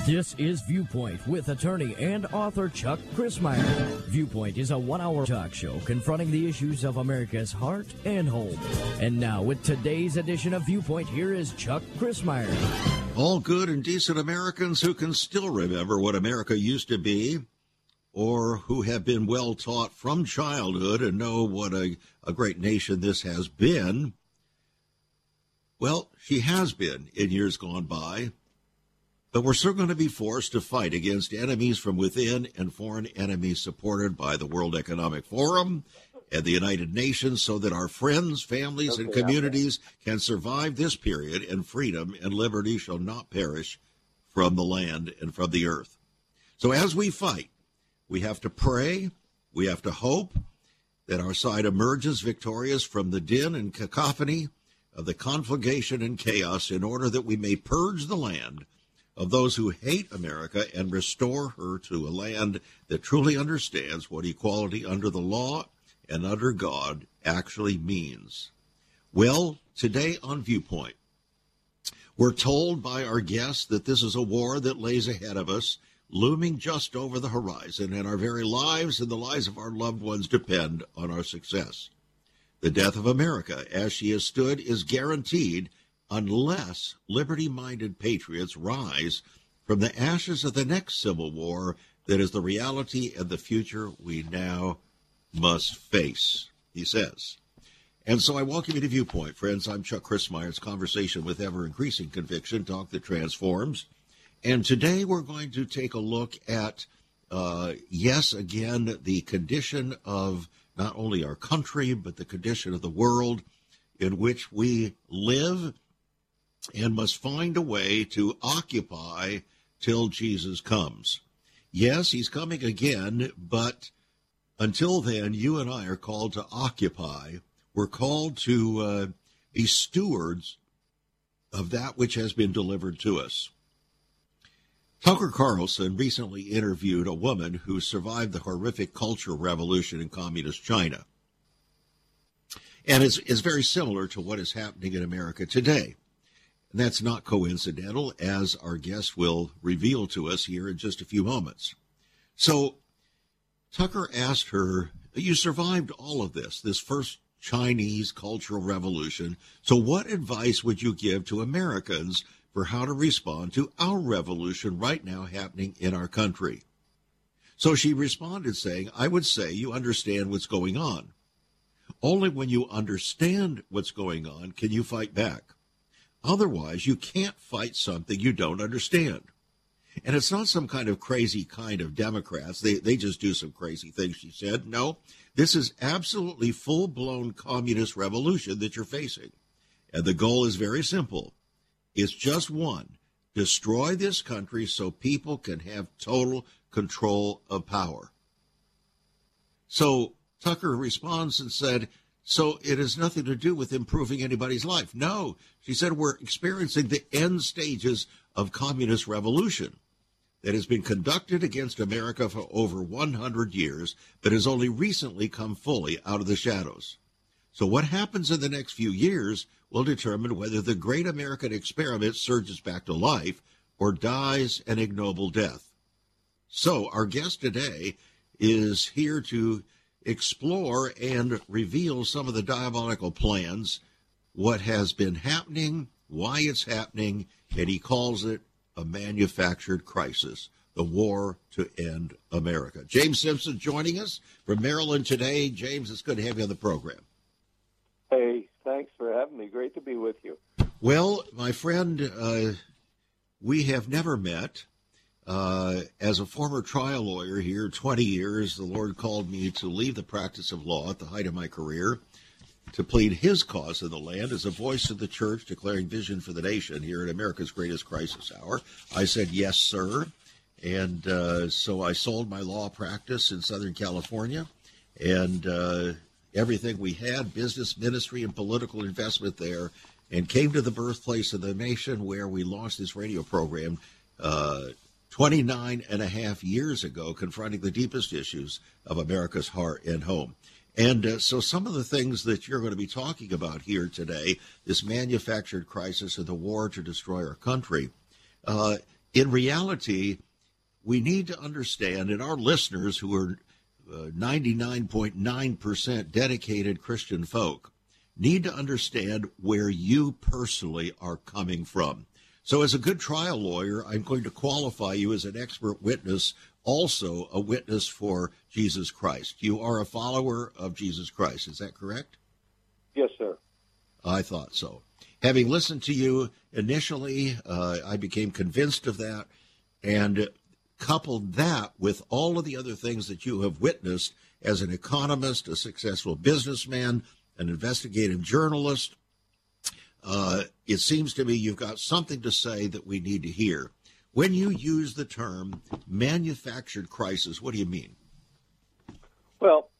This is Viewpoint with attorney and author Chuck Crismier. Viewpoint is a 1-hour talk show confronting the issues of America's heart and home. And now, with today's edition of Viewpoint, here is Chuck Crismier. All good and decent Americans who can still remember what America used to be, or who have been well taught from childhood and know what a great nation this has been. Well, she has been in years gone by. But we're still going to be forced to fight against enemies from within and foreign enemies supported by the World Economic Forum and the United Nations so that our friends, families, and communities can survive this period, and freedom and liberty shall not perish from the land and from the earth. So as we fight, we have to pray, we have to hope that our side emerges victorious from the din and cacophony of the conflagration and chaos in order that we may purge the land of those who hate America and restore her to a land that truly understands what equality under the law and under God actually means. Well, today on Viewpoint, we're told by our guests that this is a war that lays ahead of us, looming just over the horizon, and our very lives and the lives of our loved ones depend on our success. The death of America, as she has stood, is guaranteed unless liberty-minded patriots rise from the ashes of the next civil war that is the reality and the future we now must face, he says. And so I welcome you to Viewpoint, friends. I'm Chuck Crismier's conversation with ever-increasing conviction, talk that transforms. And today we're going to take a look at, yes, again, the condition of not only our country, but the condition of the world in which we live and must find a way to occupy till Jesus comes. Yes, he's coming again, but until then, you and I are called to occupy. We're called to be stewards of that which has been delivered to us. Tucker Carlson recently interviewed a woman who survived the horrific cultural revolution in communist China. And it's very similar to what is happening in America today. And that's not coincidental, as our guest will reveal to us here in just a few moments. So Tucker asked her, you survived all of this first Chinese cultural revolution. So what advice would you give to Americans for how to respond to our revolution right now happening in our country? So she responded saying, I would say you understand what's going on. Only when you understand what's going on can you fight back. Otherwise, you can't fight something you don't understand. And it's not some kind of crazy kind of Democrats. They just do some crazy things, she said. No, this is absolutely full-blown communist revolution that you're facing. And the goal is very simple. It's just one. Destroy this country so people can have total control of power. So Tucker responds and said, so it has nothing to do with improving anybody's life. No, she said, we're experiencing the end stages of communist revolution that has been conducted against America for over 100 years, but has only recently come fully out of the shadows. So what happens in the next few years will determine whether the great American experiment surges back to life or dies an ignoble death. So our guest today is here to explore and reveal some of the diabolical plans, what has been happening, why it's happening, and he calls it a manufactured crisis, the war to end America. James Simpson joining us from Maryland today. James, it's good to have you on the program. Hey, thanks for having me. Great to be with you. Well, my friend, we have never met. As a former trial lawyer here, 20 years, the Lord called me to leave the practice of law at the height of my career to plead his cause in the land as a voice of the church declaring vision for the nation here at America's Greatest Crisis Hour. I said, yes, sir. And so I sold my law practice in Southern California, and everything we had, business, ministry, and political investment there, and came to the birthplace of the nation where we launched this radio program 29 and a half years ago, confronting the deepest issues of America's heart and home. And so some of the things that you're going to be talking about here today, this manufactured crisis and the war to destroy our country, in reality, we need to understand, and our listeners who are 99.9% dedicated Christian folk need to understand where you personally are coming from. So as a good trial lawyer, I'm going to qualify you as an expert witness, also a witness for Jesus Christ. You are a follower of Jesus Christ. Is that correct? Yes, sir. I thought so. Having listened to you initially, I became convinced of that, and coupled that with all of the other things that you have witnessed as an economist, a successful businessman, an investigative journalist, it seems to me you've got something to say that we need to hear. When you use the term manufactured crisis, what do you mean? Well,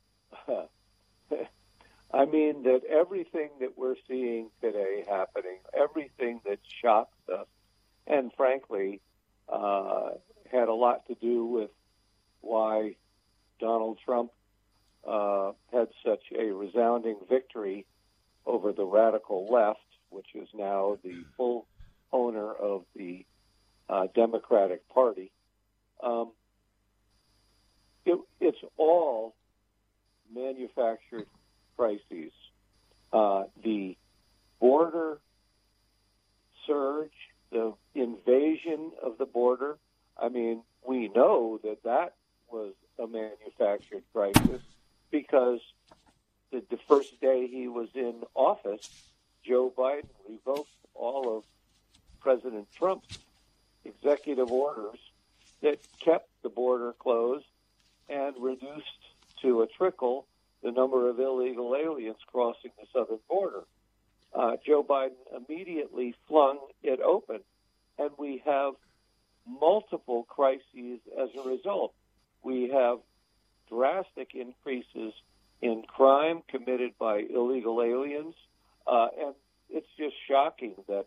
I mean that everything that we're seeing today happening, everything that shocks us, and frankly, had a lot to do with why Donald Trump had such a resounding victory over the radical left, which is now the full owner of the Democratic Party. It's all manufactured crises. The border surge, the invasion of the border, I mean, we know that that was a manufactured crisis because the first day he was in office, Joe Biden revoked all of President Trump's executive orders that kept the border closed and reduced to a trickle the number of illegal aliens crossing the southern border. Joe Biden immediately flung it open, and we have multiple crises as a result. We have drastic increases in crime committed by illegal aliens, and it's just shocking that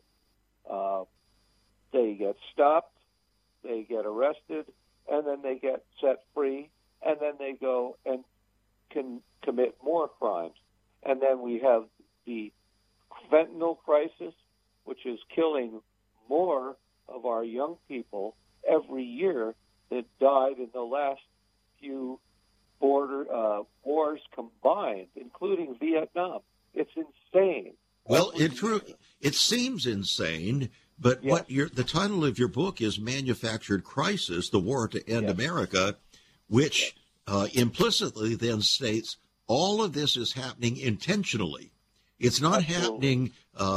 they get stopped, they get arrested, and then they get set free, and then they go and can commit more crimes. And then we have the fentanyl crisis, which is killing more of our young people every year that died in the last few border wars combined, including Vietnam. It's insane. Well, it seems insane, but yes. The title of your book is Manufactured Crisis, The War to End America, which implicitly then states all of this is happening intentionally. It's not happening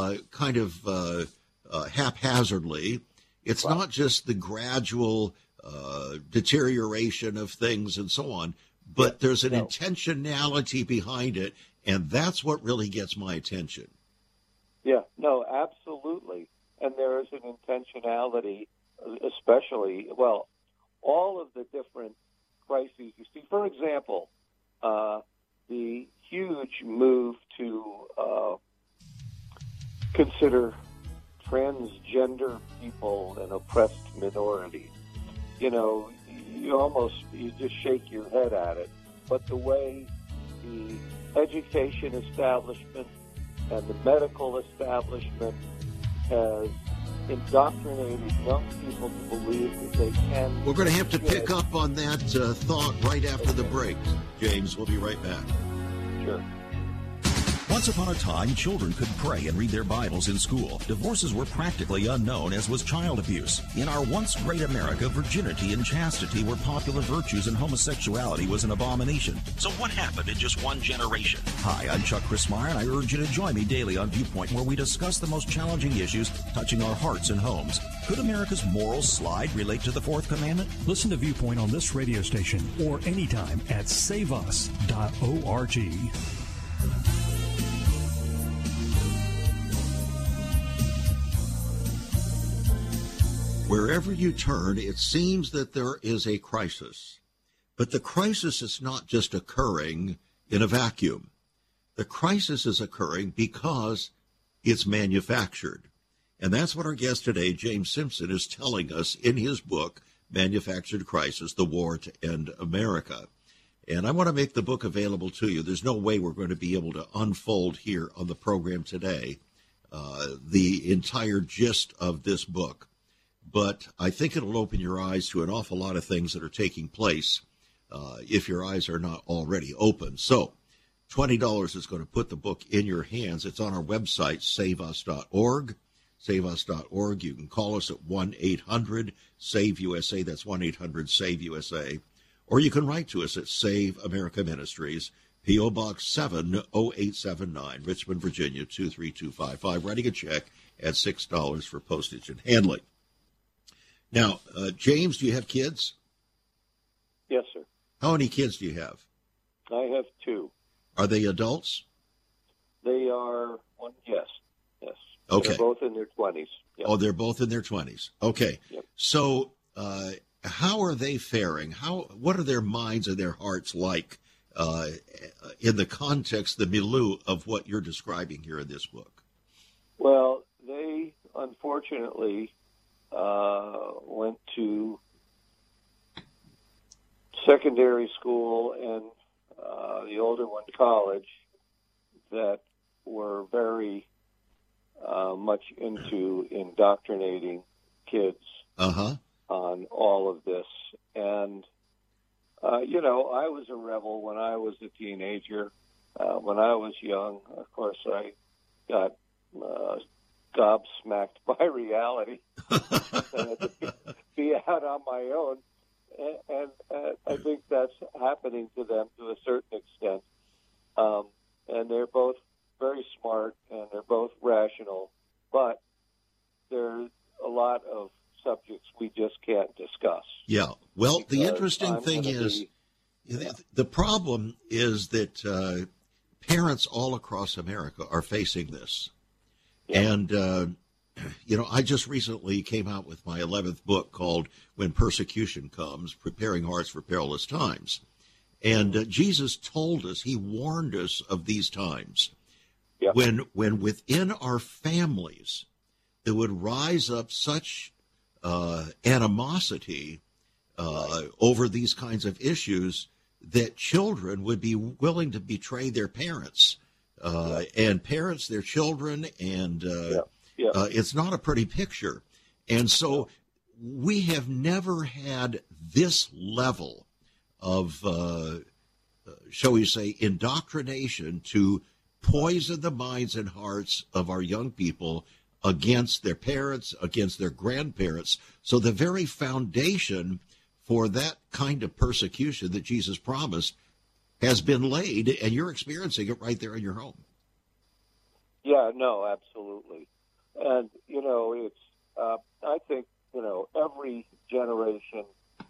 haphazardly. It's not just the gradual deterioration of things and so on, but there's an intentionality behind it, and that's what really gets my attention. Yeah, no, absolutely. And there is an intentionality, especially, all of the different crises you see. For example, the huge move to consider transgender people an oppressed minority. You know, you just shake your head at it. But the way the education establishment and the medical establishment has indoctrinated young people to believe that they can... We're going to have to pick up on that thought right after the break. James, we'll be right back. Sure. Once upon a time, children could pray and read their Bibles in school. Divorces were practically unknown, as was child abuse. In our once great America, virginity and chastity were popular virtues and homosexuality was an abomination. So what happened in just one generation? Hi, I'm Chuck Christmeyer, and I urge you to join me daily on Viewpoint, where we discuss the most challenging issues touching our hearts and homes. Could America's moral slide relate to the Fourth Commandment? Listen to Viewpoint on this radio station or anytime at saveus.org. Wherever you turn, it seems that there is a crisis. But the crisis is not just occurring in a vacuum. The crisis is occurring because it's manufactured. And that's what our guest today, James Simpson, is telling us in his book, Manufactured Crisis, The War to End America. And I want to make the book available to you. There's no way we're going to be able to unfold here on the program today the entire gist of this book. but I think it'll open your eyes to an awful lot of things that are taking place if your eyes are not already open. So $20 is going to put the book in your hands. It's on our website, saveus.org. Saveus.org. You can call us at 1-800-SAVE-USA. That's 1-800-SAVE-USA. Or you can write to us at Save America Ministries, P.O. Box 70879, Richmond, Virginia, 23255. Writing a check at $6 for postage and handling. Now, James, do you have kids? Yes, sir. How many kids do you have? I have two. Are they adults? They are, yes. Okay. They're both in their 20s. Yep. Oh, they're both in their 20s. Okay. Yep. So how are they faring? What are their minds and their hearts like in the context, the milieu of what you're describing here in this book? Well, they unfortunately went to secondary school and the older one college that were very much into indoctrinating kids on all of this. And, I was a rebel when I was a teenager. When I was young, of course, I got gobsmacked by reality and to be out on my own. And I think that's happening to them to a certain extent. And they're both very smart and they're both rational, but there's a lot of subjects we just can't discuss. Yeah. Well, the interesting thing is, the problem is that parents all across America are facing this. Yeah. And, I just recently came out with my 11th book called When Persecution Comes, Preparing Hearts for Perilous Times. And Jesus told us, he warned us of these times. Yep. When within our families there would rise up such animosity over these kinds of issues that children would be willing to betray their parents and parents their children, and it's not a pretty picture. And so we have never had this level of, shall we say, indoctrination to poison the minds and hearts of our young people against their parents, against their grandparents. So the very foundation for that kind of persecution that Jesus promised has been laid, and you're experiencing it right there in your home. Yeah, no, absolutely. And, it's, I think, every generation,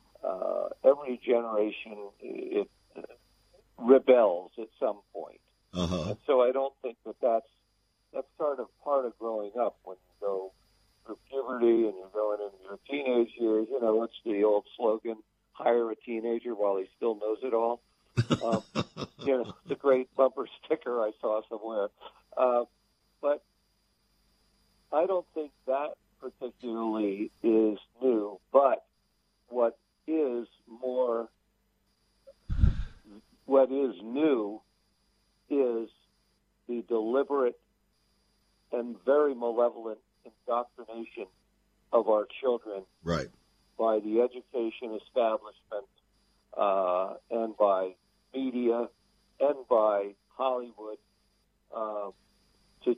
it rebels at some point. And so I don't think that's sort of part of growing up when you go through puberty and you're going into your teenage years. What's the old slogan? Hire a teenager while he still knows it all. It's a great bumper sticker I saw somewhere. But I don't think that particularly is new. But what is new is the deliberate and very malevolent indoctrination of our children, right, by the education establishment and by media and by Hollywood to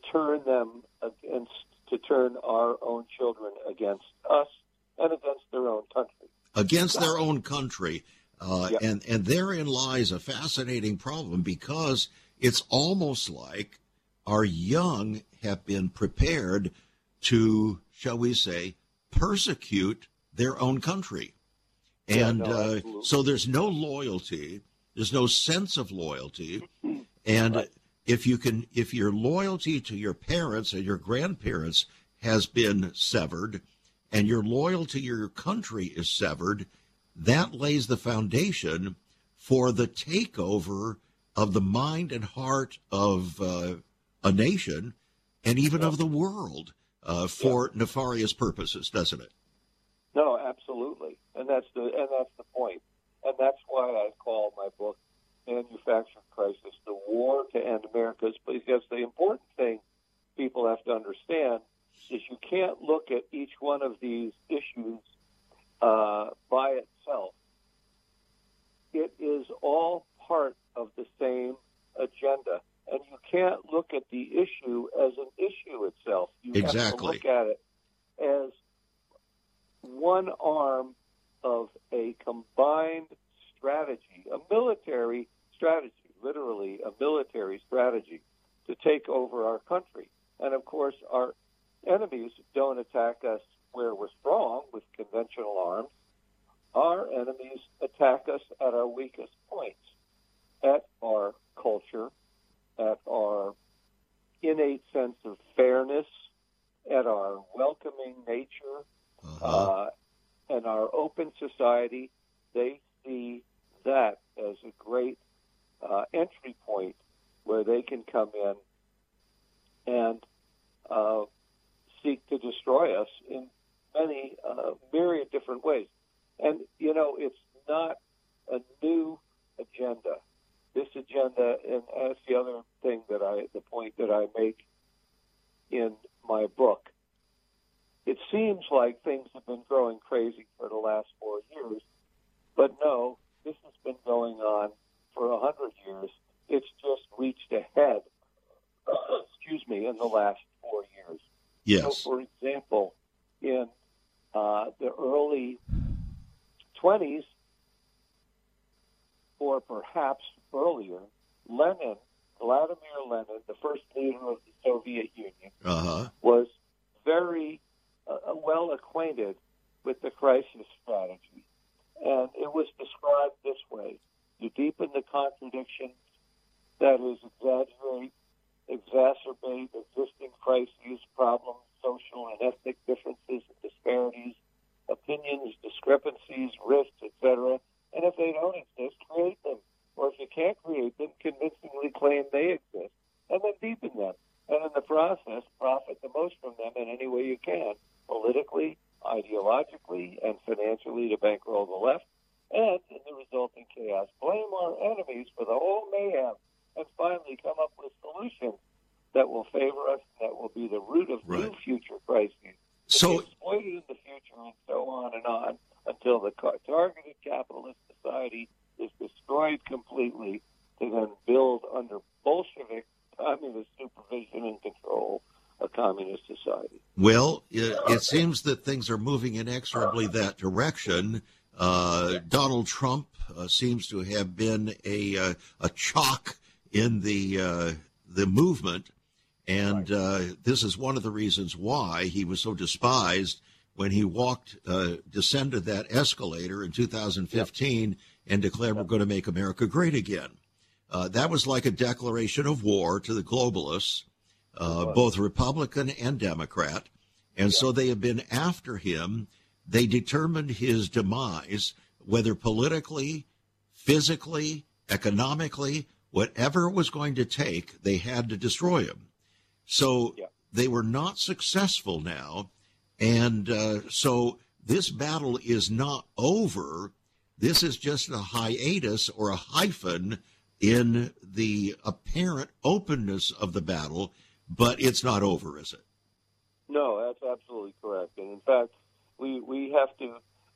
turn our own children against us and against their own country. Against their own country. And therein lies a fascinating problem, because it's almost like our young have been prepared to, shall we say, persecute their own country. And so there's no loyalty. There's no sense of loyalty. And if your loyalty to your parents and your grandparents has been severed and your loyalty to your country is severed, that lays the foundation for the takeover of the mind and heart of a nation and even of the world for nefarious purposes, doesn't it? No, absolutely, and that's the point, and that's why I call my book "Manufactured Crisis: The War to End America's." Because the important thing people have to understand is you you can't look at each one of these issues by itself. It is all part of the same agenda. And you can't look at the issue as an issue itself. You have to look at it as one arm of a combined strategy, a military strategy, literally a military strategy to take over our country. And, of course, our enemies don't attack us where we're strong with conventional arms. Our enemies attack us at our weakest points, at our culture, at our innate sense of fairness, at our welcoming nature, and our open society. They see that as a great entry point where they can come in and seek to destroy us in many myriad different ways. And, you know, it's not a new agenda. This agenda, and that's the other thing the point that I make in my book. It seems like things have been growing crazy for the last 4 years, but no, this has been going on for 100 years. It's just reached a head, in the last 4 years. Yes. So, for example, in the early 20s, or perhaps earlier, Vladimir Lenin, the first leader of the Soviet Union, was very well acquainted with the crisis strategy. And it was described this way: you deepen the contradictions, that is, exaggerate, exacerbate existing crises, problems, social and ethnic differences and disparities, opinions, discrepancies, risks, etc. And if they don't exist, create them. Or if you can't create them, convincingly claim they exist, and then deepen them. And in the process, profit the most from them in any way you can, politically, ideologically, and financially to bankroll the left. And in the resulting chaos, blame our enemies for the whole mayhem, and finally come up with solutions that will favor us, and that will be the root of new future crises. So exploited in the future, and so on, until the targeted capitalist society is destroyed completely, to then build under Bolshevik communist supervision and control a communist society. Well, it seems that things are moving inexorably that direction. Donald Trump seems to have been a chalk in the movement, and this is one of the reasons why he was so despised when he descended that escalator in 2015 and declared we're going to make America great again. That was like a declaration of war to the globalists, both Republican and Democrat. And so they have been after him. They determined his demise, whether politically, physically, economically, whatever it was going to take, they had to destroy him. So they were not successful now. And so this battle is not over. This is just a hiatus or a hyphen in the apparent openness of the battle, but it's not over, is it? No, that's absolutely correct. And in fact, we have to,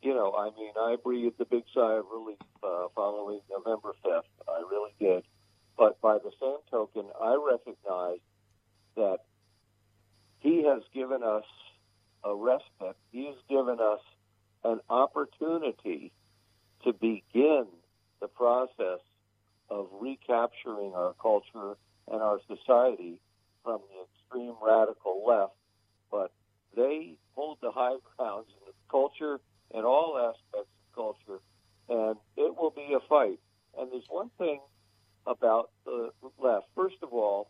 I breathed a big sigh of relief following November 5th. I really did. But by the same token, I recognize that he has given us a respite. He's given us an opportunity to begin the process of recapturing our culture and our society from the extreme radical left. But they hold the high grounds in the culture and all aspects of culture, and it will be a fight. And there's one thing about the left. First of all,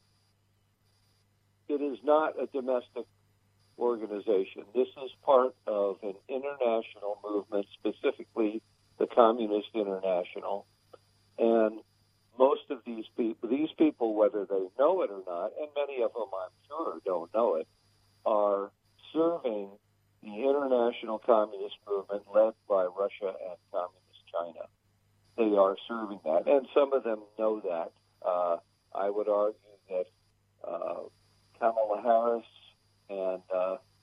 it is not a domestic organization. This is part of an international movement, specifically the Communist International. And most of these people, whether they know it or not, and many of them I'm sure don't know it, are serving the international communist movement led by Russia and Communist China. They are serving that, and some of them know that. I would argue that Kamala Harris and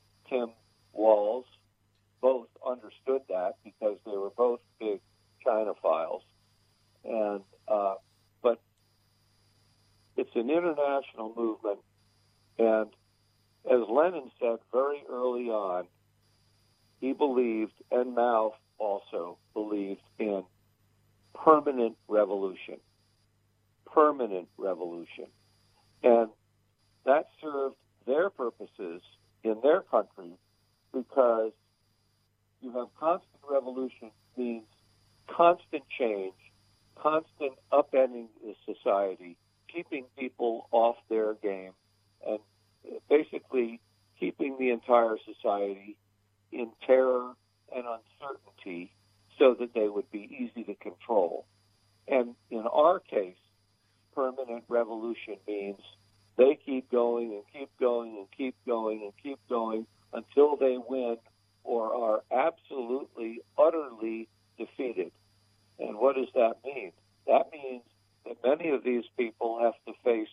national movement. And as Lenin said very early on, he believed, and Mao also believed, in permanent revolution. Permanent revolution. And that served their purposes in their country, because you have constant revolution means constant change, constant upending the society, keeping people off their game, and basically keeping the entire society in terror and uncertainty so that they would be easy to control. And in our case, permanent revolution means they keep going and keep going and keep going and keep going until they win or are absolutely, utterly defeated. And what does that mean? That means that many of these people have to face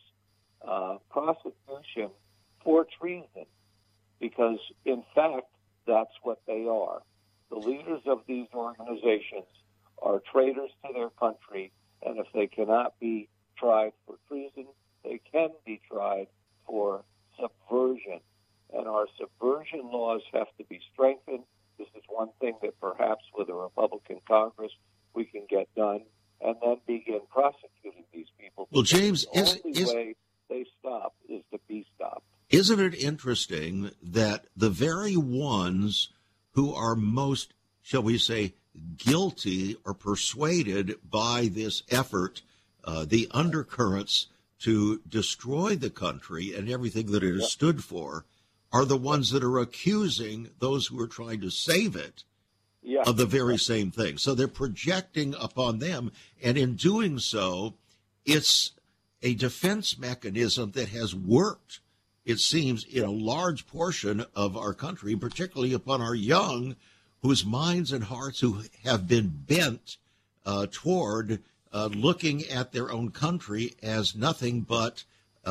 prosecution for treason, because, in fact, that's what they are. The leaders of these organizations are traitors to their country, and if they cannot be tried for treason, they can be tried for subversion. And our subversion laws have to be strengthened. This is one thing that perhaps with a Republican Congress we can get done, and then begin prosecuting these people. Well, James, the only way they stop is to be stopped. Isn't it interesting that the very ones who are most, shall we say, guilty or persuaded by this effort, the undercurrents to destroy the country and everything that it has stood for, are the ones that are accusing those who are trying to save it of the very same thing. So they're projecting upon them, and in doing so, it's a defense mechanism that has worked, it seems, in a large portion of our country, particularly upon our young, whose minds and hearts who have been bent toward looking at their own country as nothing but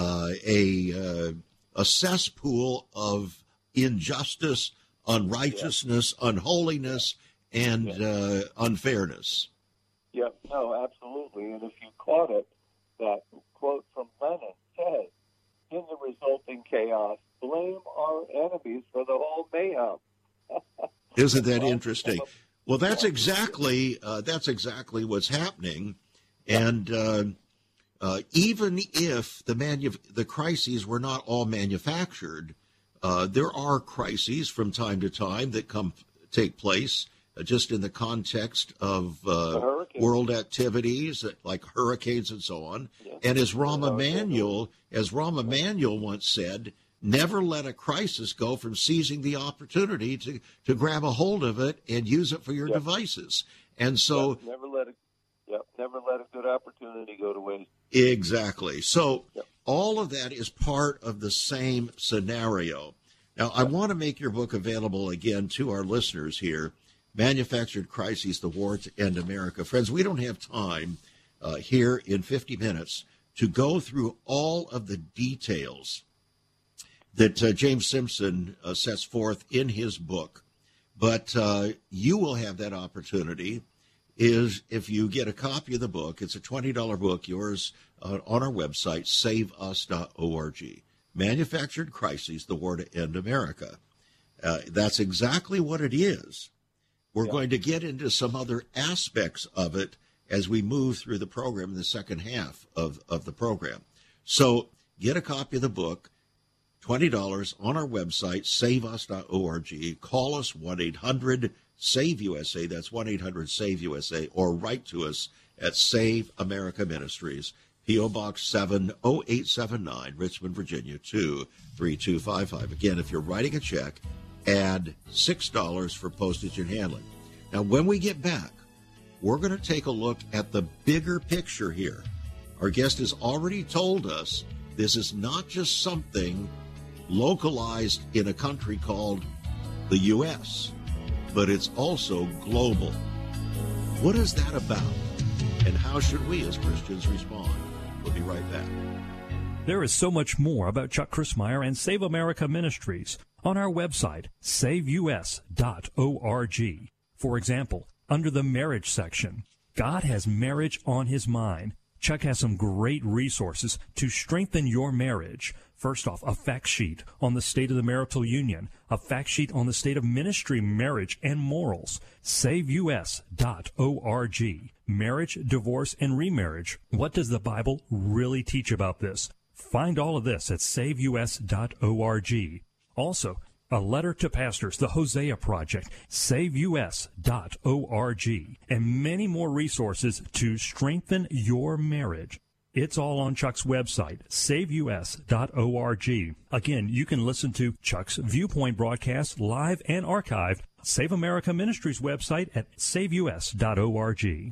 a cesspool of injustice, unrighteousness, unholiness, and unfairness. Yep, no, absolutely. And if you caught it, that quote from Lenin says, in the resulting chaos, blame our enemies for the whole mayhem. Isn't that interesting? Well, that's exactly what's happening. And even if the crises were not all manufactured, there are crises from time to time that take place just in the context of world activities like hurricanes and so on. Yeah. And as Rahm Emanuel once said, never let a crisis go from seizing the opportunity to grab a hold of it and use it for your devices. And so never let a good opportunity go to waste. Exactly. So all of that is part of the same scenario. Now, I want to make your book available again to our listeners here, Manufactured Crises, The War to End America. Friends, we don't have time here in 50 minutes to go through all of the details that James Simpson sets forth in his book. But you will have that opportunity is if you get a copy of the book. It's a $20 book, yours on our website, saveus.org. Manufactured Crises, The War to End America. That's exactly what it is. We're going to get into some other aspects of it as we move through the program in the second half of the program. So get a copy of the book, $20 on our website, saveus.org. Call us 1-800-SAVE-USA. That's 1-800-SAVE-USA. Or write to us at Save America Ministries, P.O. Box 70879, Richmond, Virginia, 23255. Again, if you're writing a check, add $6 for postage and handling. Now, when we get back, we're going to take a look at the bigger picture here. Our guest has already told us this is not just something localized in a country called the U.S., but it's also global. What is that about? And how should we as Christians respond? We'll be right back. There is so much more about Chuck Crismier and Save America Ministries on our website, saveus.org. For example, under the marriage section, God has marriage on his mind. Chuck has some great resources to strengthen your marriage. First off, a fact sheet on the state of the marital union, a fact sheet on the state of ministry, marriage, and morals. SaveUS.org. Marriage, divorce, and remarriage. What does the Bible really teach about this? Find all of this at SaveUS.org. Also, a letter to pastors, the Hosea Project, SaveUS.org, and many more resources to strengthen your marriage. It's all on Chuck's website, SaveUS.org. Again, you can listen to Chuck's Viewpoint broadcast live and archived. Save America Ministries website at SaveUS.org.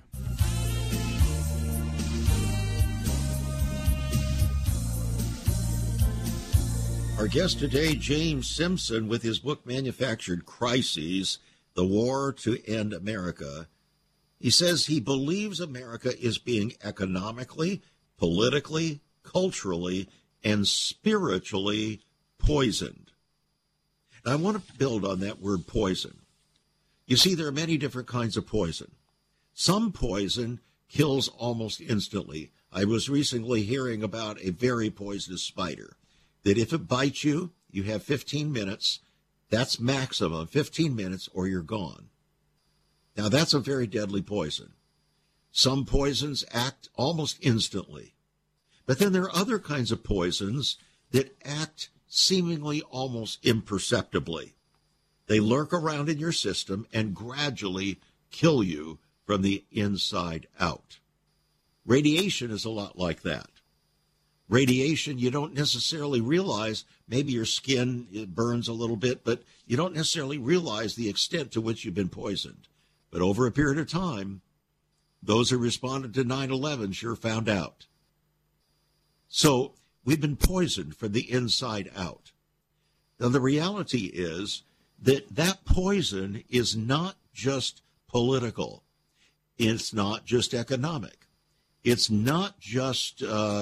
Our guest today, James Simpson, with his book Manufactured Crises, The War to End America. He says he believes America is being economically, politically, culturally, and spiritually poisoned. Now, I want to build on that word poison. You see, there are many different kinds of poison. Some poison kills almost instantly. I was recently hearing about a very poisonous spider, that if it bites you, you have 15 minutes. That's maximum, 15 minutes, or you're gone. Now, that's a very deadly poison. Some poisons act almost instantly. But then there are other kinds of poisons that act seemingly almost imperceptibly. They lurk around in your system and gradually kill you from the inside out. Radiation is a lot like that. Radiation, you don't necessarily realize, maybe your skin it burns a little bit, but you don't necessarily realize the extent to which you've been poisoned. But over a period of time, those who responded to 9/11 sure found out. So we've been poisoned from the inside out. Now, the reality is that that poison is not just political. It's not just economic. It's not just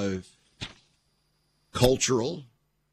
cultural.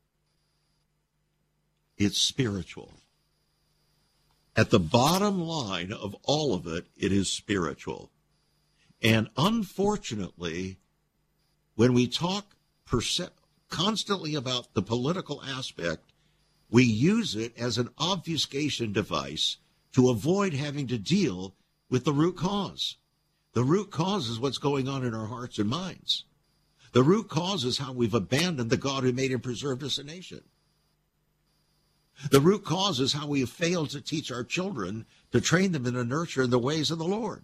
It's spiritual. At the bottom line of all of it, it is spiritual. And unfortunately, when we talk constantly about the political aspect, we use it as an obfuscation device to avoid having to deal with the root cause. The root cause is what's going on in our hearts and minds. The root cause is how we've abandoned the God who made and preserved us a nation. The root cause is how we have failed to teach our children to train them in the nurture and the ways of the Lord.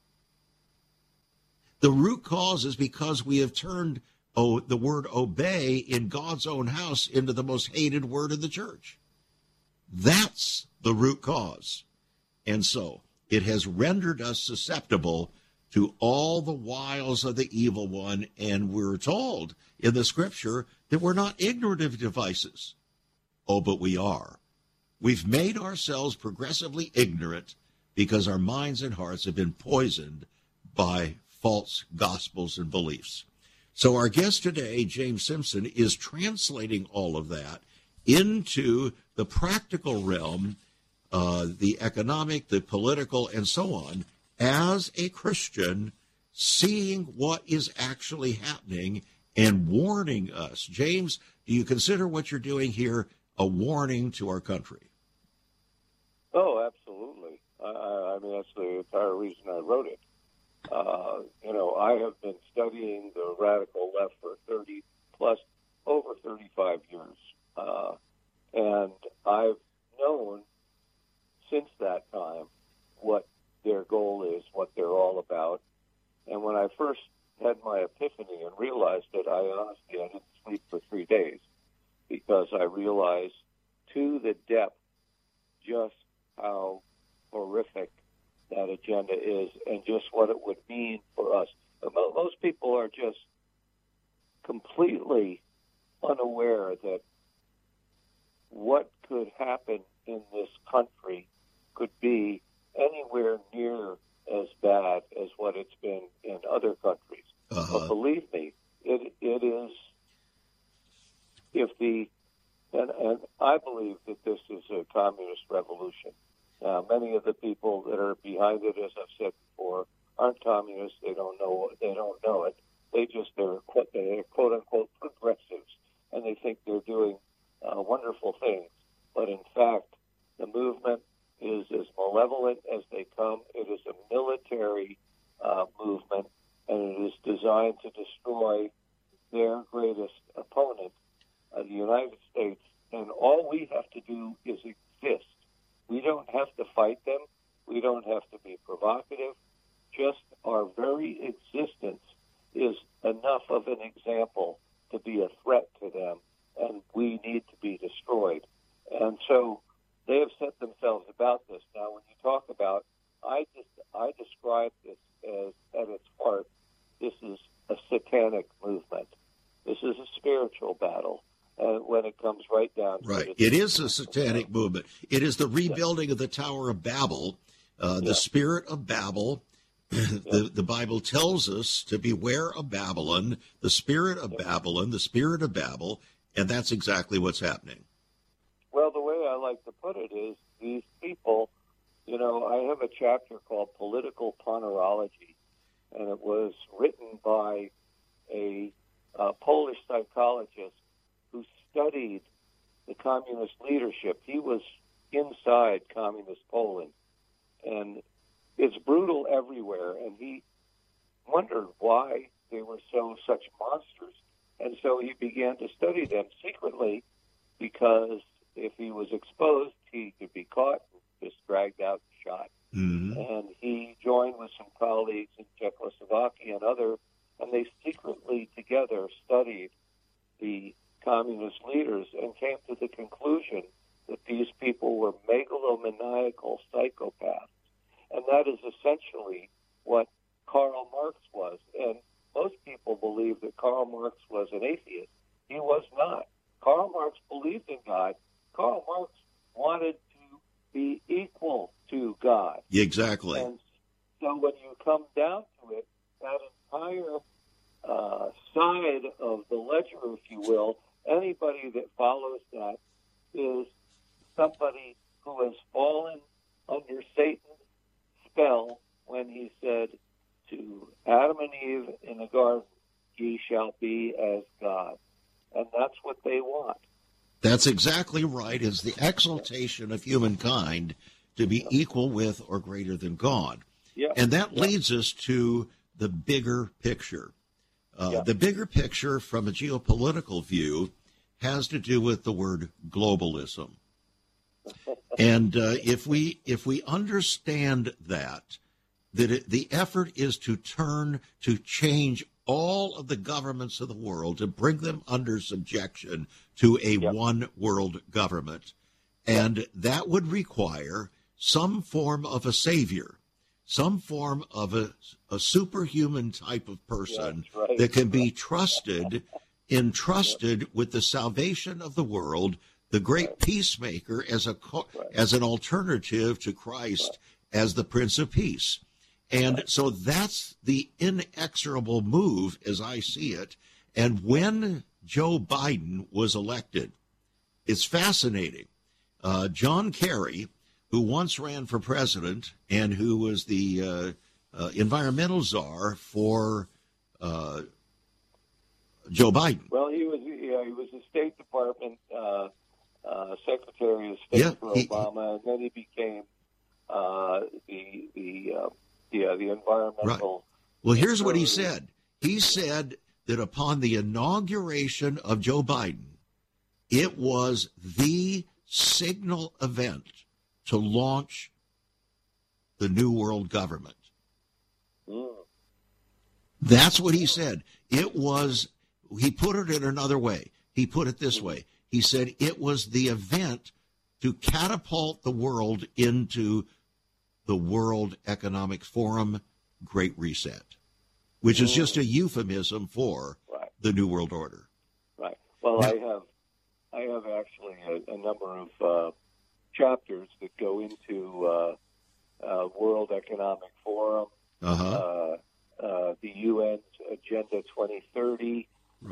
The root cause is because we have turned the word obey in God's own house into the most hated word in the church. That's the root cause. And so it has rendered us susceptible to all the wiles of the evil one, and we're told in the scripture that we're not ignorant of devices. Oh, but we are. We've made ourselves progressively ignorant because our minds and hearts have been poisoned by false gospels and beliefs. So our guest today, James Simpson, is translating all of that into the practical realm, the economic, the political, and so on, as a Christian, seeing what is actually happening and warning us. James, do you consider what you're doing here a warning to our country? Oh, absolutely. I mean, that's the entire reason I wrote it. I have been studying the radical left for over 35 years. And I've known since that time what their goal is, what they're all about. And when I first had my epiphany and realized it, I didn't sleep for 3 days because I realized to the depth just how horrific that agenda is and just what it would mean for us. Most people are just completely unaware that what could happen in this country could be anywhere near as bad as what it's been in other countries. But believe me, it is, and I believe that this is a communist revolution. Now, many of the people that are behind it, as I've said before, aren't communists. They don't know it. they're quote unquote progressives, and they think they're doing wonderful things. But in fact, the movement is as malevolent as they come. It is a military movement, and it is designed to destroy their greatest opponent, the United States. And all we have to do is exist. We don't have to fight them. We don't have to be provocative. Just our very existence is enough of an example to be a threat to them, and we need to be destroyed. And so they have set themselves about this. Now, when you talk about, I describe this as, at its heart, this is a satanic movement. This is a spiritual battle. When it comes right down to right. it. It is a satanic movement. It is the rebuilding of the Tower of Babel, the spirit of Babel. The Bible tells us to beware of Babylon, the spirit of Babylon, the spirit of Babel, and that's exactly what's happening. Well, the way I like to put it is these people, I have a chapter called Political Ponerology, and it was written by a Polish psychologist who studied the communist leadership. He was inside communist Poland, and it's brutal everywhere, and he wondered why they were such monsters, and so he began to study them secretly, because if he was exposed, he could be caught, just dragged out and shot. Mm-hmm. And he joined with some colleagues in Czechoslovakia and they secretly together studied the communist leaders and came to the conclusion that these people were megalomaniacal psychopaths. And that is essentially what Karl Marx was. And most people believe that Karl Marx was an atheist. He was not. Karl Marx believed in God. Karl Marx wanted to be equal to God. Exactly. And so when you come down to it, that entire side of the ledger, if you will, anybody that follows that is somebody who has fallen under Satan's spell when he said to Adam and Eve in the garden, "Ye shall be as God." And that's what they want. That's exactly right. It's the exaltation of humankind to be equal with or greater than God. Yeah. And that leads us to the bigger picture. The bigger picture from a geopolitical view has to do with the word globalism. And if we understand that the effort is to change all of the governments of the world, to bring them under subjection to a one world government, and that would require some form of a savior, some form of a superhuman type of person that can be entrusted with the salvation of the world, the great peacemaker as an alternative to Christ as the Prince of Peace. And so that's the inexorable move as I see it. And when Joe Biden was elected, it's fascinating. John Kerry, who once ran for president and who was the environmental czar for Joe Biden. Well, he was the State Department Secretary of State for Obama, and then he became the environmental. Right. Well, here's what he said. He said that upon the inauguration of Joe Biden, it was the signal event to launch the New World Government. That's what he said. It was, he put it in another way. He put it this way. He said it was the event to catapult the world into the World Economic Forum Great Reset, which is just a euphemism for the New World Order. Right. Well, now, I have actually a number of chapters that go into World Economic Forum, the UN's Agenda 2030,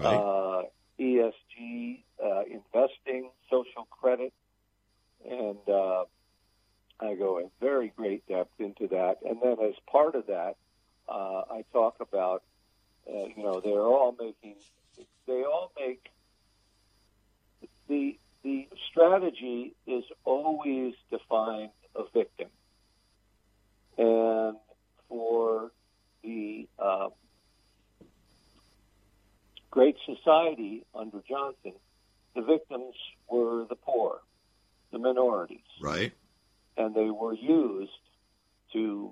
ESG, investing, social credit, and I go in very great depth into that. And then as part of that, I talk about They all make the strategy is always to find a victim. And for the Great Society under Johnson, the victims were the poor, the minorities. Right. And they were used to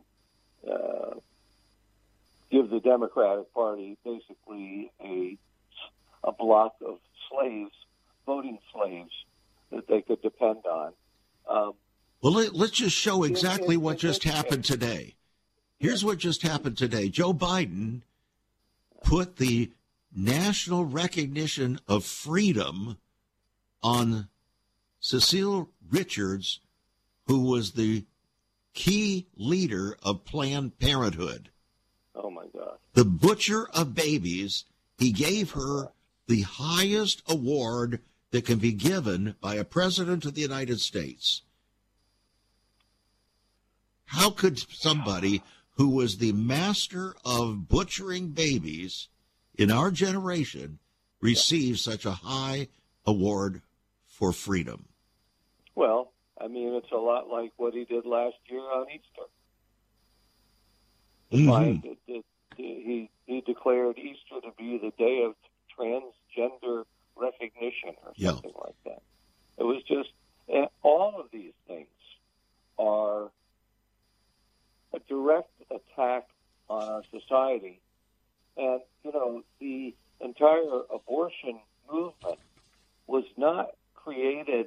give the Democratic Party basically a block of slaves, voting slaves, that they could depend on. Well, let's just show exactly what just happened today. Here's what just happened today. Joe Biden put the national recognition of freedom on Cecile Richards, who was the key leader of Planned Parenthood. Oh, my God. The butcher of babies. He gave her the highest award that can be given by a president of the United States. How could somebody who was the master of butchering babies in our generation receive such a high award for freedom? Well, I mean, it's a lot like what he did last year on Easter. He declared Easter to be the day of transgender recognition or something like that. It was just, and all of these things are a direct attack on our society. And, the entire abortion movement was not created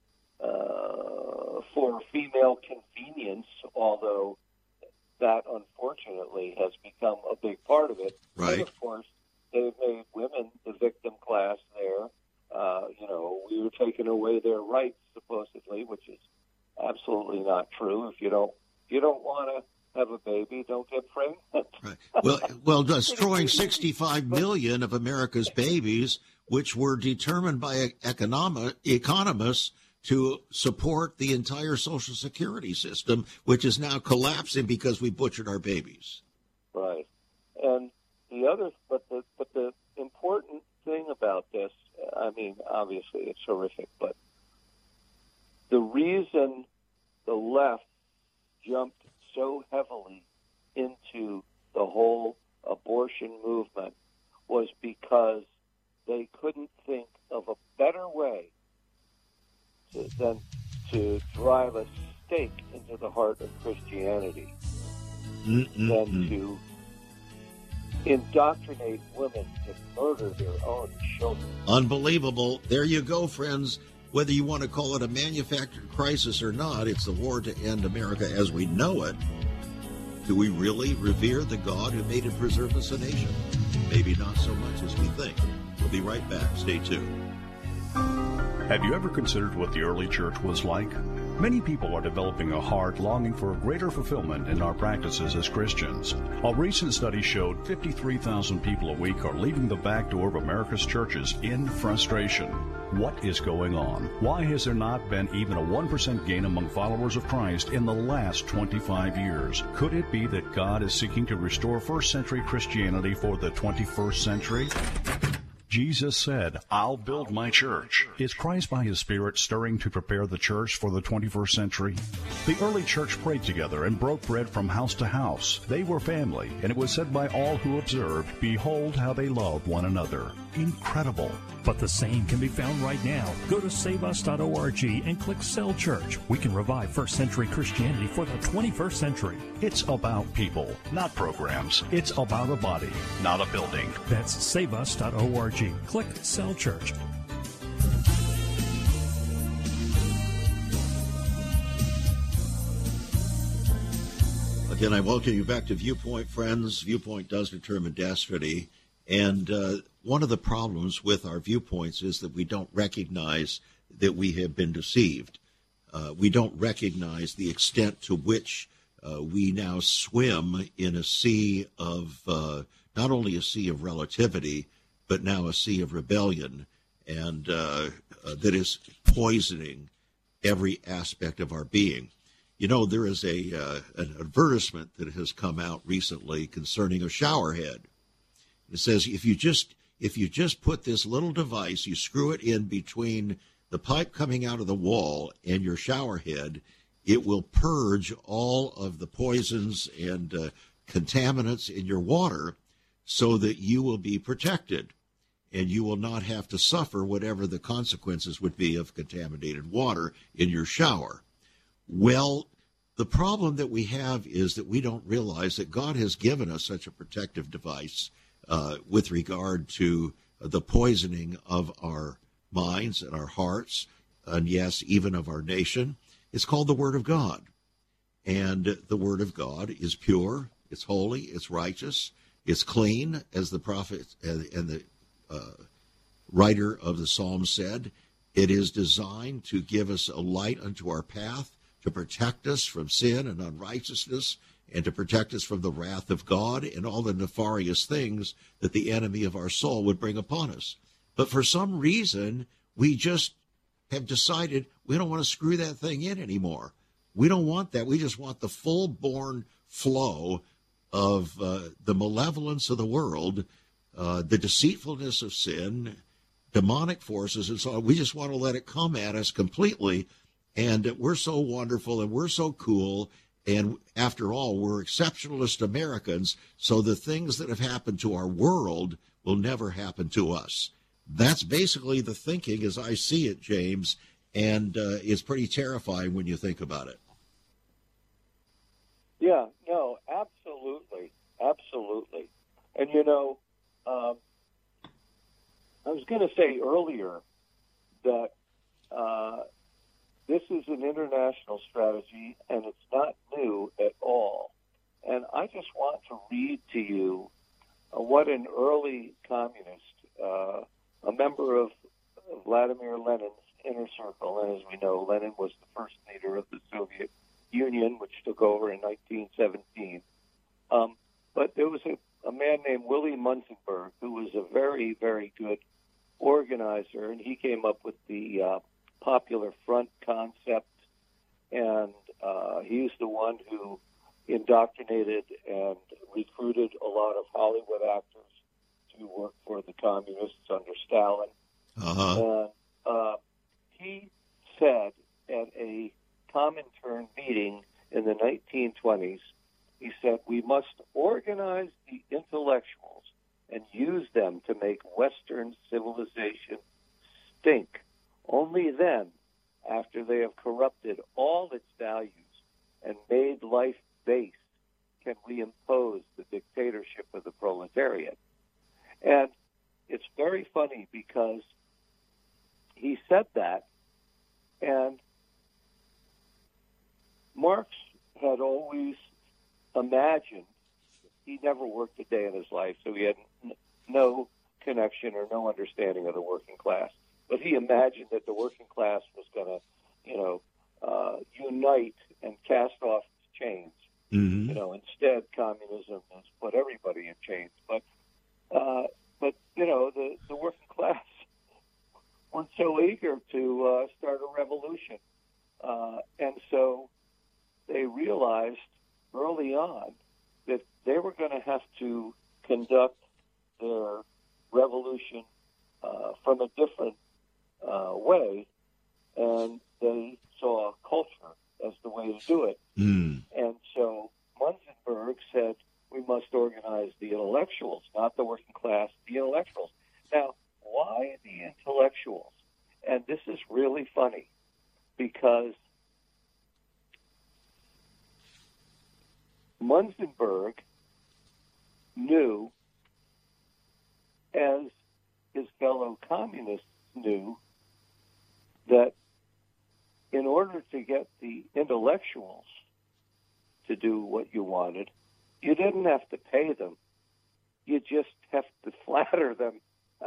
for female convenience, although that unfortunately has become a big part of it. Right. And of course, they've made women the victim class there. We were taking away their rights, supposedly, which is absolutely not true. If you don't want to have a baby, don't get pregnant. Right. Well, destroying 65 million of America's babies, which were determined by economists to support the entire Social Security system, which is now collapsing because we butchered our babies. Right. And the important thing about this, I mean, obviously it's horrific, but the reason the left jumped so heavily into the whole abortion movement was because they couldn't think of a better way than to drive a stake into the heart of Christianity, than to indoctrinate women to murder their own children. Unbelievable. There you go, friends. Whether you want to call it a manufactured crisis or not, it's the war to end America as we know it. Do we really revere the God who made and preserved us a nation? Maybe not so much as we think. We'll be right back. Stay tuned. Have you ever considered what the early church was like? Many people are developing a heart longing for a greater fulfillment in our practices as Christians. A recent study showed 53,000 people a week are leaving the back door of America's churches in frustration. What is going on? Why has there not been even a 1% gain among followers of Christ in the last 25 years? Could it be that God is seeking to restore first century Christianity for the 21st century? Jesus said, "I'll build my church." Is Christ by his Spirit stirring to prepare the church for the 21st century? The early church prayed together and broke bread from house to house. They were family, and it was said by all who observed, "Behold how they love one another." Incredible. But the same can be found right now. Go to saveus.org and click Cell Church. We can revive first century Christianity for the 21st century. It's about people, not programs. It's about a body, not a building. That's saveus.org. Click Cell Church. Again, I welcome you back to Viewpoint, friends. Viewpoint does determine destiny. And one of the problems with our viewpoints is that we don't recognize that we have been deceived. We don't recognize the extent to which we now swim in a sea of, not only a sea of relativity, but now a sea of rebellion, and that is poisoning every aspect of our being. You know, there is an advertisement that has come out recently concerning a shower head. It says if you just put this little device, you screw it in between the pipe coming out of the wall and your shower head, it will purge all of the poisons and contaminants in your water so that you will be protected and you will not have to suffer whatever the consequences would be of contaminated water in your shower. Well, the problem that we have is that we don't realize that God has given us such a protective device with regard to the poisoning of our minds and our hearts, and yes, even of our nation. It's called the Word of God. And the Word of God is pure, it's holy, it's righteous, it's clean, as the prophet and the writer of the Psalm said. It is designed to give us a light unto our path, to protect us from sin and unrighteousness, and to protect us from the wrath of God and all the nefarious things that the enemy of our soul would bring upon us. But for some reason, we just have decided we don't want to screw that thing in anymore. We don't want that. We just want the full-born flow of the malevolence of the world, the deceitfulness of sin, demonic forces, and so on. We just want to let it come at us completely. And we're so wonderful and we're so cool. And after all, we're exceptionalist Americans. So the things that have happened to our world will never happen to us. That's basically the thinking as I see it, James. And it's pretty terrifying when you think about it. Yeah, no, absolutely. Absolutely. And, you know, I was going to say earlier that this is an international strategy, and it's not new at all. And I just want to read to you what an early communist, a member of Vladimir Lenin's inner circle, and as we know, Lenin was the first leader of the Soviet Union, which took over in 1917. But there was a man named Willy Munzenberg who was a very, very good organizer, and he came up with the Popular Front concept, and he's the one who indoctrinated and recruited a lot of Hollywood actors to work for the communists under Stalin. And he said at a Comintern meeting in the 1920s, he said, we must organize the intellectuals and use them to make Western civilization stink. Only then, after they have corrupted all its values and made life base, can we impose the dictatorship of the proletariat. And it's very funny because he said that, and Marx had always imagined, he never worked a day in his life, so he had no connection or no understanding of the working class. But he imagined that the working class was going to, unite and cast off its chains. Mm-hmm. Instead, communism has put everybody in chains. But the working class weren't so eager to start a revolution, and so they realized early on that they were going to have to conduct their revolution from a different way, and they saw culture as the way to do it. Mm. And so Munzenberg said, we must organize the intellectuals, not the working class, the intellectuals. Now, why the intellectuals? And this is really funny, because Munzenberg knew, as his fellow communists knew, that in order to get the intellectuals to do what you wanted, you didn't have to pay them. You just have to flatter them.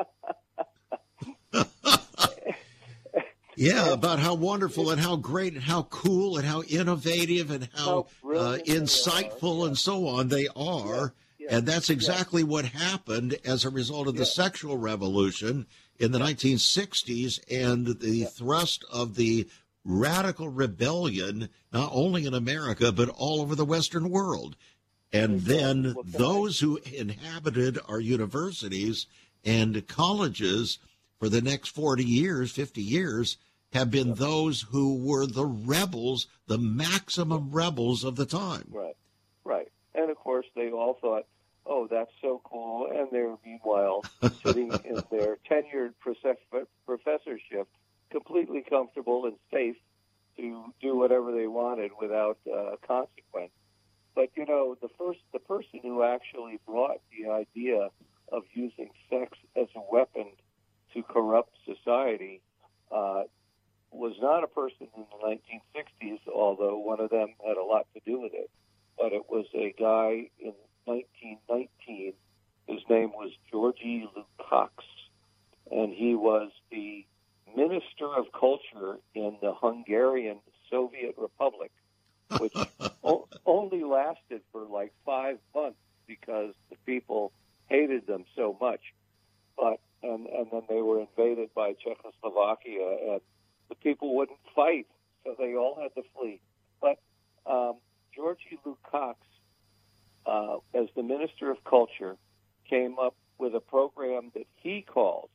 Yeah, about how wonderful and how great and how cool and how innovative and how insightful and so on they are. And that's exactly what happened as a result of the sexual revolution in the 1960s and the thrust of the radical rebellion, not only in America, but all over the Western world. And then those who inhabited our universities and colleges for the next 40 years, 50 years, have been those who were the rebels, the maximum rebels of the time. Right, right. And, of course, they all thought, oh, that's so cool. And they're, meanwhile, sitting in their tenured professorship, completely comfortable and safe to do whatever they wanted without consequence. But, you know, the person who actually brought the idea of using sex as a weapon to corrupt society was not a person in the 1960s, although one of them had a lot to do with it. But it was a guy in 1919. His name was Georgy Lukács, and he was the Minister of Culture in the Hungarian Soviet Republic, which only lasted for like 5 months because the people hated them so much. But and then they were invaded by Czechoslovakia, and the people wouldn't fight, so they all had to flee. But Georgy Lukács, as the Minister of Culture, came up with a program that he called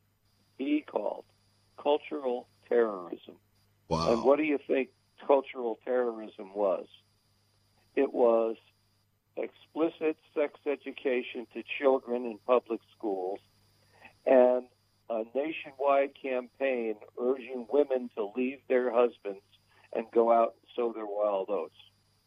cultural terrorism. Wow. And what do you think cultural terrorism was? It was explicit sex education to children in public schools and a nationwide campaign urging women to leave their husbands and go out and sow their wild oats.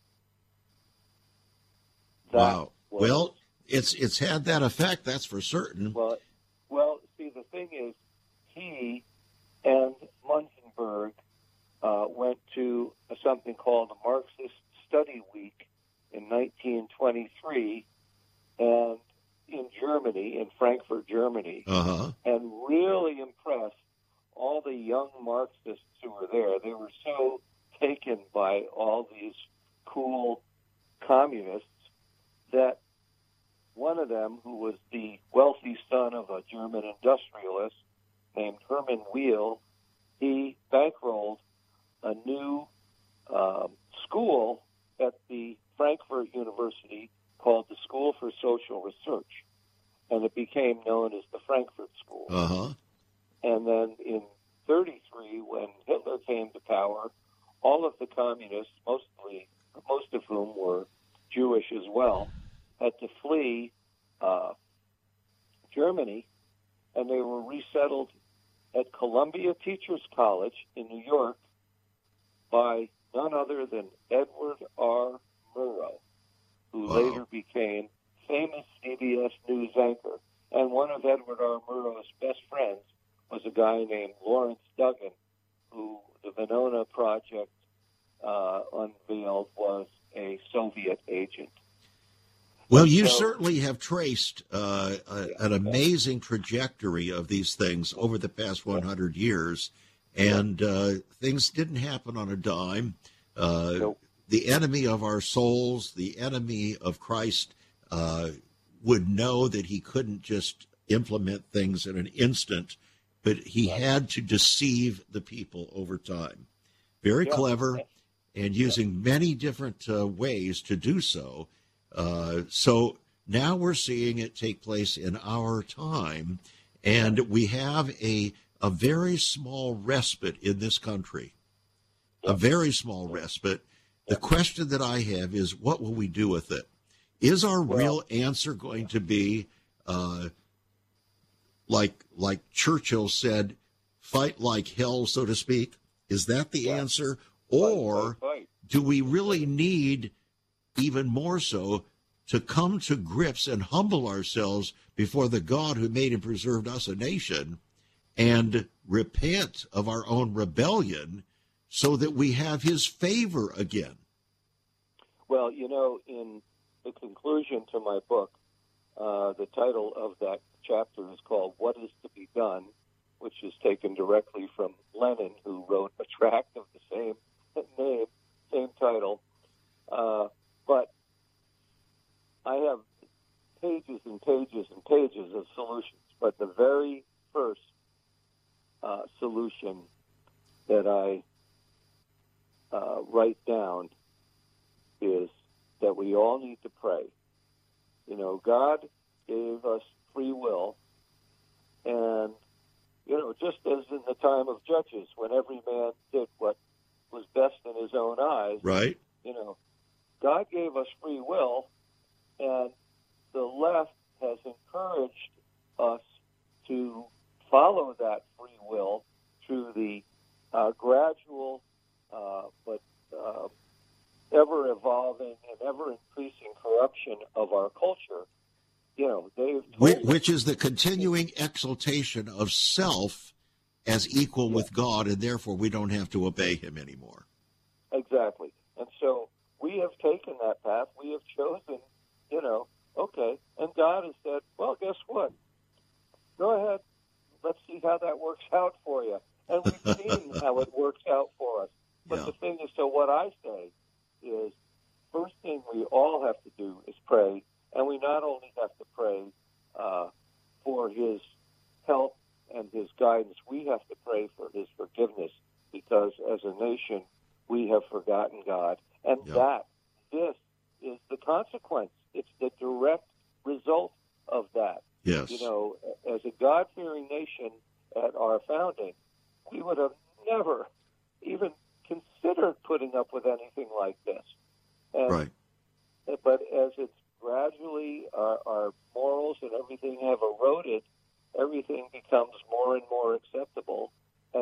Wow. Well, it's had that effect, that's for certain. Well, see, the thing is, he and Munzenberg went to something called a Marxist Study Week in 1923, and in Germany, in Frankfurt, Germany, and really impressed all the young Marxists who were there. They were so taken by all these cool communists that one of them, who was the wealthy son of a German industrialist named Hermann Weyl, he bankrolled a new school at the Frankfurt University called the School for Social Research, and it became known as the Frankfurt School. And then in 1933, when Hitler came to power, all of the communists, most of whom were Jewish as well, had to flee Germany, and they were resettled at Columbia Teachers College in New York by none other than Edward R. Murrow, who later became famous CBS News anchor. And one of Edward R. Murrow's best friends was a guy named Lawrence Duggan, who the Venona Project unveiled was a Soviet agent. Well, you certainly have traced an amazing trajectory of these things over the past 100 years, and things didn't happen on a dime. The enemy of our souls, the enemy of Christ, would know that he couldn't just implement things in an instant, but he had to deceive the people over time. Very clever, and using many different ways to do so. So now we're seeing it take place in our time, and we have a very small respite in this country, a very small respite. The question that I have is, what will we do with it? Is our real answer going to be, like Churchill said, fight like hell, so to speak? Is that the answer? Or do we really need, even more so, to come to grips and humble ourselves before the God who made and preserved us a nation and repent of our own rebellion so that we have his favor again? Well, you know, in the conclusion to my book, the title of that chapter is called What is to be Done, which is taken directly from Lenin, who wrote a tract of the same name, same title. But I have pages and pages and pages of solutions. But the very first solution that I write down is that we all need to pray. God gave us free will, and, just as in the time of Judges, when every man did what was best in his own eyes, right? God gave us free will, and the left has encouraged us to follow that free will through the gradual but ever-evolving and ever-increasing corruption of our culture. Which is the continuing exaltation of self as equal with God, and therefore we don't have to obey him anymore. Exactly. And so we have taken that path. We have chosen, okay. And God has said, well, guess what? Go ahead. Let's see how that works out for you. And we've seen how it works out for us. But the thing is, so what I say is, first thing we all have to do is pray. And we not only have to pray for his help and his guidance, we have to pray for his forgiveness, because as a nation, we have forgotten God. And this is the consequence. It's the direct result of that. Yes. As a God-fearing nation at our founding, we would have never even considered putting up with anything like this. And, right. But as it's gradually, our morals and everything have eroded, everything becomes more and more acceptable, and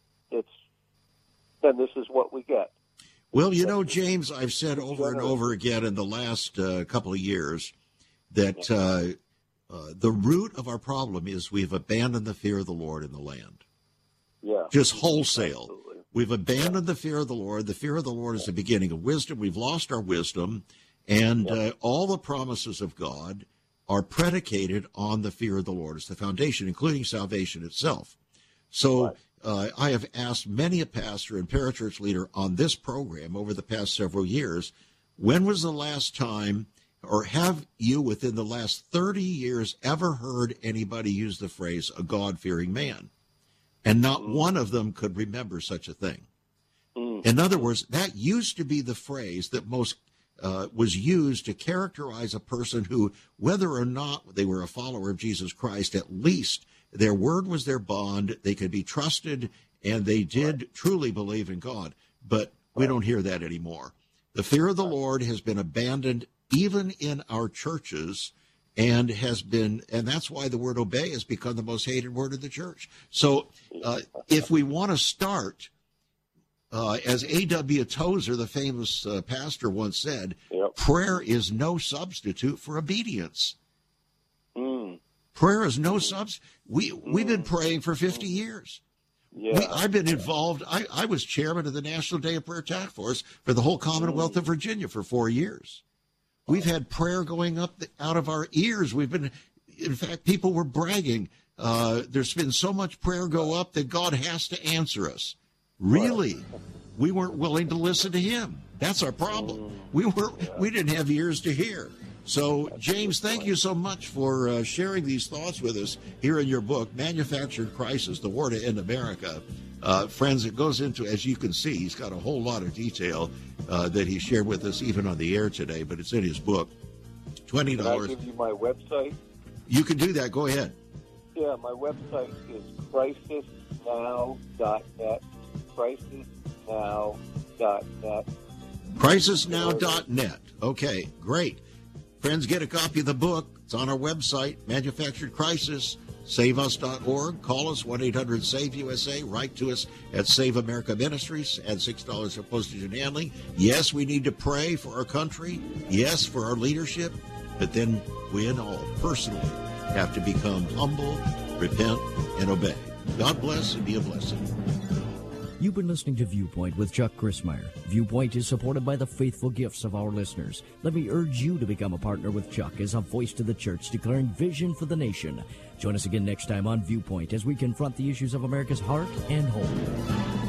and this is what we get. Well, James, I've said over and over again in the last couple of years that the root of our problem is we've abandoned the fear of the Lord in the land. Yeah. Just wholesale. Absolutely. We've abandoned the fear of the Lord. The fear of the Lord is the beginning of wisdom. We've lost our wisdom, and all the promises of God are predicated on the fear of the Lord. It's the foundation, including salvation itself. So I have asked many a pastor and parachurch leader on this program over the past several years, when was the last time, or have you within the last 30 years ever heard anybody use the phrase a God-fearing man? And not one of them could remember such a thing. In other words, that used to be the phrase that most was used to characterize a person who, whether or not they were a follower of Jesus Christ, at least their word was their bond, they could be trusted, and they did truly believe in God. But we don't hear that anymore. The fear of the Lord has been abandoned even in our churches, and that's why the word obey has become the most hated word of the church. So if we want to start, as A.W. Tozer, the famous pastor, once said, prayer is no substitute for obedience. Prayer is no substitute. We've been praying for 50 years. I've been involved. I was chairman of the National Day of Prayer Task Force for the whole Commonwealth of Virginia for 4 years. We've had prayer going up out of our ears. In fact, people were bragging. There's been so much prayer go up that God has to answer us. Really? We weren't willing to listen to him. That's our problem. We didn't have ears to hear. So, James, thank you so much for sharing these thoughts with us here in your book, Manufactured Crisis, The War to End America. Friends, it goes into, as you can see, he's got a whole lot of detail that he shared with us even on the air today, but it's in his book. $20. Can I give you my website? You can do that. Go ahead. Yeah, my website is crisisnow.net. Crisisnow.net. Crisisnow.net. Okay, great. Friends, get a copy of the book. It's on our website, Manufactured Crisis, saveus.org. Call us, 1-800-SAVE-USA. Write to us at Save America Ministries. Add $6 for postage and handling. Yes, we need to pray for our country. Yes, for our leadership. But then we and all personally have to become humble, repent, and obey. God bless and be a blessing. You've been listening to Viewpoint with Chuck Crismier. Viewpoint is supported by the faithful gifts of our listeners. Let me urge you to become a partner with Chuck as a voice to the church declaring vision for the nation. Join us again next time on Viewpoint as we confront the issues of America's heart and home.